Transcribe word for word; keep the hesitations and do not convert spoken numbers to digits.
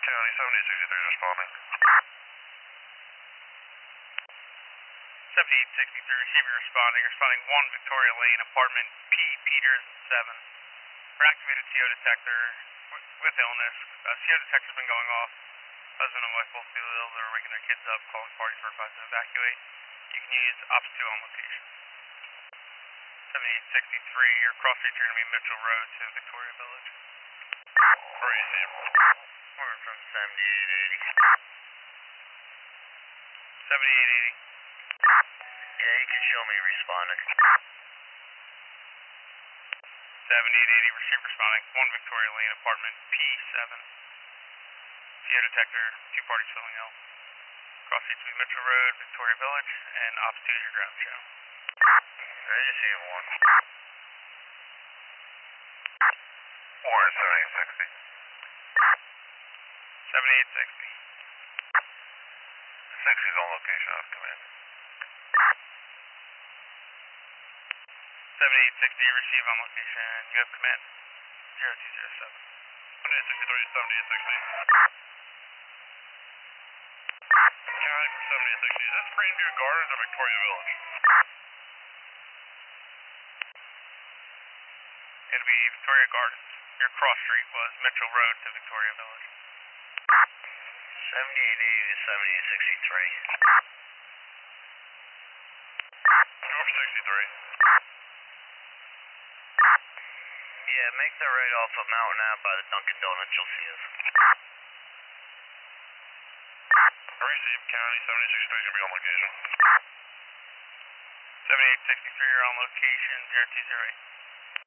County, seventy-eight sixty-three responding. seventy-eight sixty-three, receiver responding. Responding one Victoria Lane, apartment P, Peters seven. For activated C O detector with, with illness. Uh, C O detector's been going off. Husband and wife both feel ill. They're waking their kids up, calling party for advice to evacuate. You can use ops two on location. seventy-eight sixty-three, your cross streets are going to be Mitchell Road to Victoria Village. Receive. We're from seventy-eight eighty. seventy-eight eighty. Yeah, you can show me responding. seventy-eight eighty, receive responding. one Victoria Lane, apartment P seven. C O detector, two parties filling ill. Cross streets will be Mitchell Road, Victoria Village, and ops two is your ground channel. Receive one. Warren, seventy-eight sixty. seventy-eight sixty. sixty's on location, off command. seventy-eight sixty, receive on location. You have command. zero two zero seven. seventy-eight sixty-three, seventy-eight sixty. County from seventy-eight sixty. Is this Greenview Gardens or Victoria Village? It'll be Victoria Gardens. Your cross street was Mitchell Road to Victoria Village. seventy-eight eighty to seventy-eight sixty-three. Go for sixty-three. Yeah, make the right off of Mountain Ave by the Dunkin' Donuts, you'll see us. Receive, County, seventy-eight sixty-three is going to be on location. seventy-eight sixty-three, you're on location. zero two zero eight.